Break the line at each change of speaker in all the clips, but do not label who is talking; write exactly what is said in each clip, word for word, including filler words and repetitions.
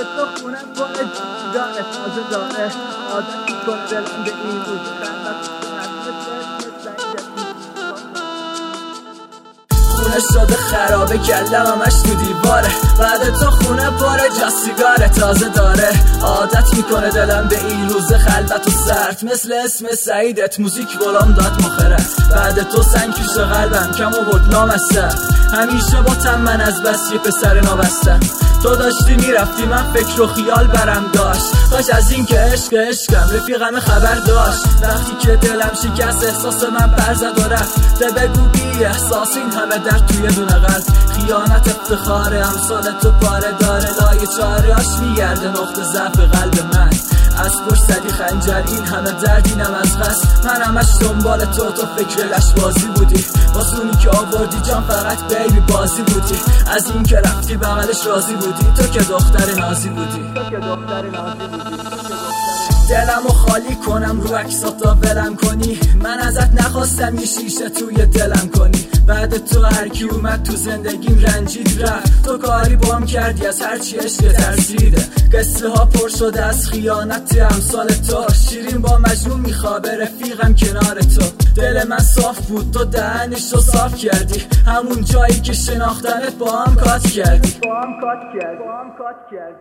تو خونه پر جان تازه داره عادت میکنه دلم به این روز خندت خونه شده خرابه کلم همش تو دیواره بعد تو خونه پر جا سیگار تازه داره عادت میکنه دلم به این روز خلوت و سرد مثل اسم سعیدت موزیک ولام داد مخرت بعد تو سنگ پیش قلبم کم آورد نامستم همیشه با تم من از بس یه پسر نابستم تو داشتی میرفتی من فکر و خیال برم داشت کاش از این که عشق عشقم رفیقم خبر داشت وقتی که دلم شکست احساس من پر زد و رفت ده بگو بی احساس این همه در توی دونه قلب خیانت افتخاره امثال تو پاره داره لای چارهاش میگرده نقطه ضعف قلب من از پشت زدی خنجر این همه درد اینم از قصد من همش دنبال تو تو فکر لشبازی بودی واسونی که آوردی جان فقط بیبی بازی بودی از این که رفتی بغلش راضی بودی تو که دختر نازی بودی تو که دختر نازی بودی دلمو خالی کنم رو عکساتا ولم کنی من ازت نخواستم یه شیشه توی دلم کنی بعد تو هر کی اومد تو زندگیم رنجید رفت تو کاری بام کردی از هر چی عشق ترسیده قصه ها پر شده از خیانت امثال تو شیرین با مجنون میخوابه رفیقم کنار تو دل من صاف بود تو دهنش رو صاف کردی همون جایی که شناختنت با هم کات کردی با هم kart kjær با هم kart kjær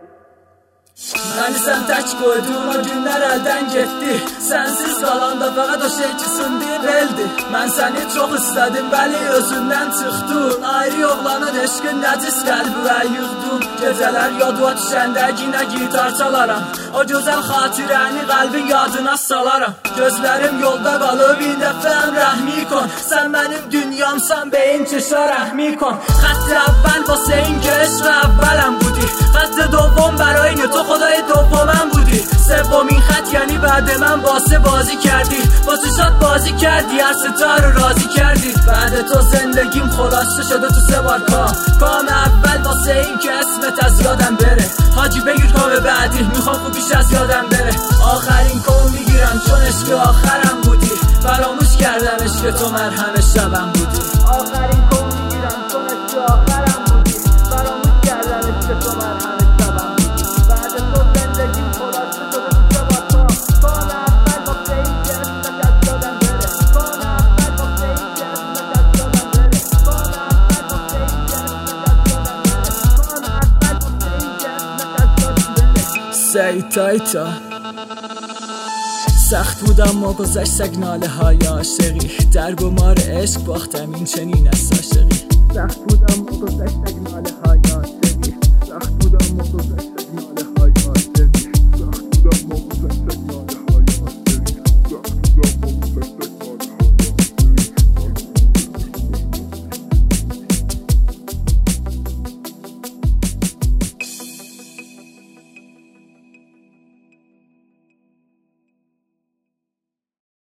Hani sen taç koydun o günler elden gitti Sensiz kalan da fakat o şey ki sündü beldi Ben seni çok istedim belli özünden çıktın Ayrı oğlanın eşkin nəcis qəlbimə yığdım Gecələr yadva düşəndə yine gitar çalaram O gözəl xatirəni qəlbin yadına salaram Gözlərim yolda qalıb bir dəfəm rəhmi kon Sen benim dünyamsan beyin çişə rəhmi kon Xətti əvvəl vاسه این که عشق اولم بودی خط دوم برای تو خدای دومم بودی سومین خط یعنی بعد من واسه بازی کردی واسه شاد بازی کردی هر ستا رو راضی کردی بعد تو زندگیم خلاصه شده تو سه بار کام کام اول واسه این که اسمت از یادم بره حاجی بگیر کام بعدی میخوام خوبیش از یادم بره آخرین کام میگیرم چون عشق آخرم بودی فراموش کردم عشق تو مرهم شبم بودی آخرین کام میگیرم چون عشق آخرم بودی فراموش کردم عشق تو مرهم شبم بودی بعد تو زندگیم خلاصه شده تو سه بار کام کام اول واسه این که اسمت از یادم بره کام اول واسه این که اسمت از یادم بره کام اول واسه این که اسمت از یادم بره کام اول واسه این که اسمت از یادم بره سیتایتا سخت بودم ما گذشت سگناله های عاشقی در گمار عشق باختم این چنین از عاشقی سخت بودم ما گذشت سگناله های عاشقی سخت بودم ما گذشت